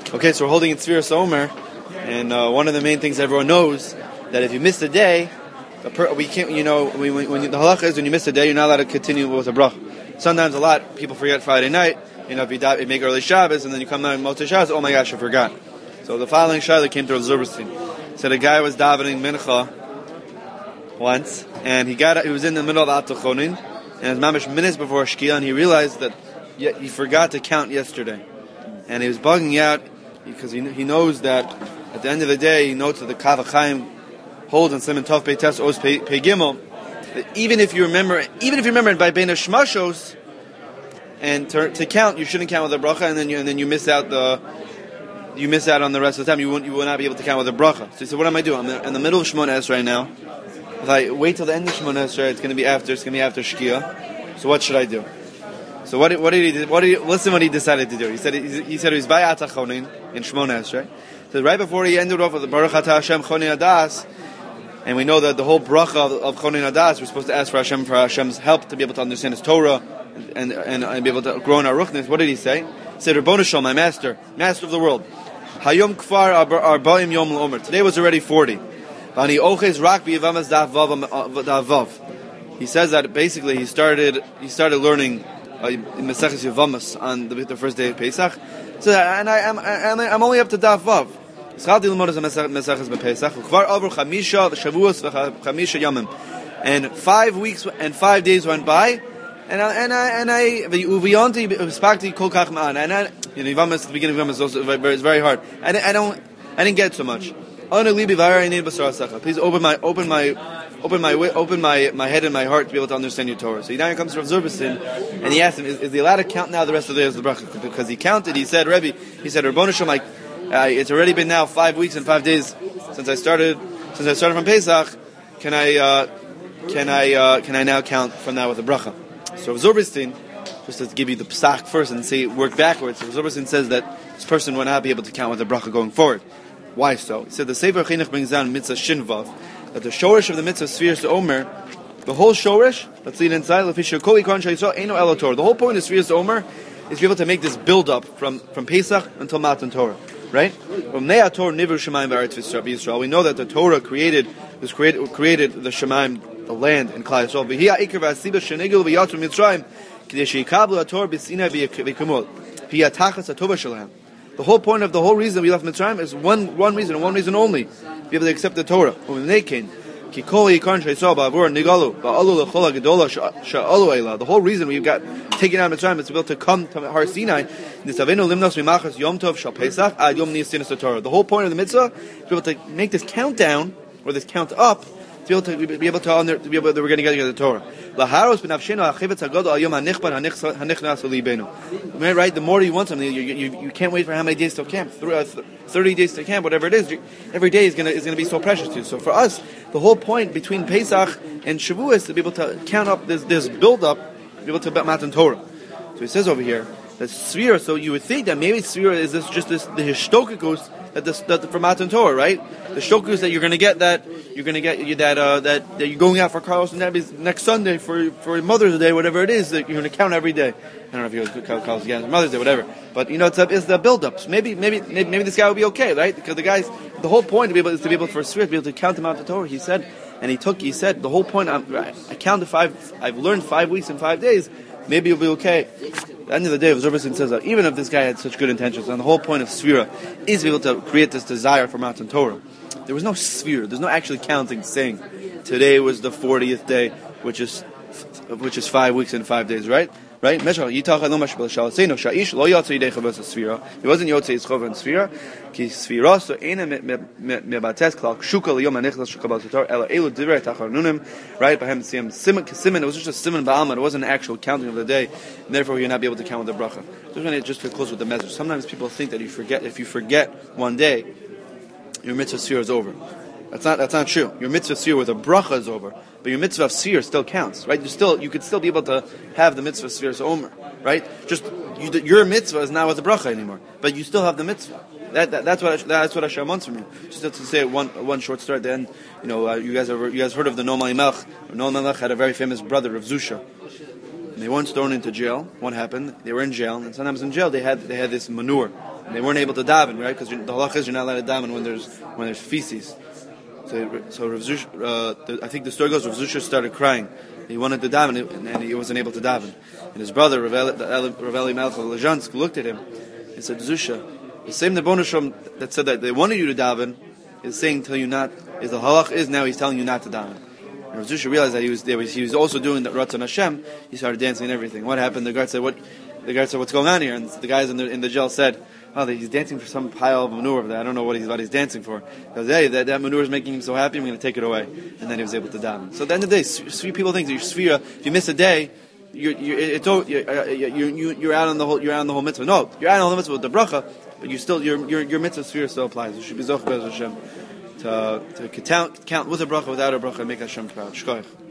Okay, so we're holding in Tzviras Omer, and one of the main things everyone knows that if you miss a day, we can't. When the halacha is when you miss a day, you're not allowed to continue with a bracha. Sometimes people forget Friday night. If you make early Shabbos and then you come down Motzei Shabbos, oh my gosh, I forgot. So the following Shaila came to Rav Zilberstein. Said a guy was davening mincha once, and he was in the middle of Atachonin, and it was mamish minutes before Shkia, and he realized that he forgot to count yesterday, and he was bugging out because he knows that at the end of the day, he notes that the Kav HaChaim holds in Siman Tov Pei Tes Oz Pei Gimel that even if you remember it by Bein HaShmashos and to count, you shouldn't count with a bracha, and then you miss out on the rest of the time. You will not be able to count with a bracha. So he said, "What am I doing? I'm in the middle of Shemona Esrei right now. If I wait till the end of Shemona Esrei, it's going to be after Shkia. So what should I do?" So what did he do? Listen what he decided to do. He said he was by Atachonin in Shemona Esrei. So right before he ended off with the Baruch Atah Hashem Chonin Adas, and we know that the whole bracha of Chonin Adas, we're supposed to ask for Hashem's help to be able to understand His Torah and be able to grow in our ruchnis. What did he say? He said, "Rabbonu Shalom, my master of the world. Hayom Kfar Arba'im Yom L'Omer. Today was already 40. V'ani Oches Rak B'Yivamas Da'avav." He says that basically he started learning Maseches Yevamas on the first day of Pesach. So and I'm only up to Daf Vav. Schalti l'mod as Maseches b'Pesach. Kvar over Chamisha Shavuos v'Chamisha Yomim. And 5 weeks and 5 days went by, and I Uviyanti Spakti Kol Kach Ma'an. And Yevamas, the beginning of Yevamas is very hard. I didn't get so much. Please open my head and my heart to be able to understand your Torah. So now he comes to Rav Zilberstein, and he asked him, is he allowed to count now the rest of the days of the bracha? Because he counted, he said, Rebbe, Rabbonu Shalom, it's already been now 5 weeks and 5 days since I started from Pesach. Can I now count from now with the bracha? So Rav Zilberstein, just to give you the psak first and say work backwards, Rav Zilberstein says that this person will not be able to count with the bracha going forward. Why so? He said the Sefer Chinuch brings down mitzvah shinvav, that the shorish of the mitzvah Tzviras Omer, the whole shorish, let's read inside, the whole point of Tzviras Omer is to be able to make this build up from Pesach until Matan Torah, right? We know that the Torah created the Shemaim, the land, and Klal Yisrael. The whole point of the whole reason we left Mitzrayim is one reason and one reason only: to be able to accept the Torah. The whole reason we got taken out of Mitzrayim is to be able to come to Har Sinai. The whole point of the mitzvah is to be able to make this countdown or this count up, to be able that we're going to get the Torah. Right? The more you want something, you can't wait for how many days to camp. 30 days to camp, whatever it is. Every day is going to be so precious to you. So for us, the whole point between Pesach and Shavuos is to be able to count up this build up, to be able to Matan Torah. So he says over here that Sfira. So you would think that maybe Sfira is the Hishtokikus that for Matan Torah, right? The Shtokus that you're going to get that you're going out for Carlos and Nebi's next Sunday for Mother's Day, whatever it is, that you're going to count every day. I don't know if you're going to Carlos again, Mother's Day, whatever. But it's the build-ups. Maybe this guy will be okay, right? Because the whole point is to be able for Sfira to be able to count the Matan Torah. He said the whole point. I counted 5. I've learned 5 weeks and 5 days. Maybe you'll be okay. At the end of the day, Rav Zilberstein says that even if this guy had such good intentions, and the whole point of Sfira is to be able to create this desire for Matan Torah, there was no Sfira. There's no actually counting, saying today was the 40th day, which is 5 weeks and 5 days, right? Right? He wasn't Yotzei his chova and Sfira. Ki Sfira so ena mebates klal shuka liyom hanichlas shuka bal tator ela elu divrei tacharunim. Right? By him siyam siman. It was just a siman ba'alma. It wasn't an actual counting of the day, and therefore you'll not be able to count with the bracha. Just to close with the message. Sometimes people think that if you forget one day, your mitzvah Sfira is over. That's not true. Your mitzvah Sfira with a bracha is over, but your mitzvah Sfira still counts, right? You could still be able to have the mitzvah Sfira Omer, right? Just your mitzvah is not with the bracha anymore, but you still have the mitzvah. That's what Hashem wants from you. Just to say one short story. Then you guys heard of the Noam Elimelech? Noam Elimelech had a very famous brother, Rav Zusha. And they weren't thrown into jail. What happened? They were in jail, and sometimes in jail they had this manure. They weren't able to daven, right? Because the halach is you're not allowed to daven when there's feces. So Rav Zusha, I think the story goes, Rav Zusha started crying. He wanted to daven, and he wasn't able to daven. And his brother, Rav Eli Melech of Lezhansk, looked at him and said, Zusha, the same Nebon Hashem that said that they wanted you to daven is saying tell you not. Is the halach is now he's telling you not to daven. And Rav Zusha realized that he was also doing the Ratzon Hashem. He started dancing and everything. What happened? The guard said, what's going on here? And the guys in the jail said, oh, he's dancing for some pile of manure over there. I don't know what he's dancing for. He goes, hey, that manure is making him so happy, I'm going to take it away. And then he was able to daven. So at the end of the day, people think that your sfira, if you miss a day, you're out on the whole mitzvah. No, you're out on the mitzvah with the bracha, but your mitzvah sfira still applies. You should be zoch bez Hashem to count with a bracha, without a bracha, and make Hashem proud. Shkoyach.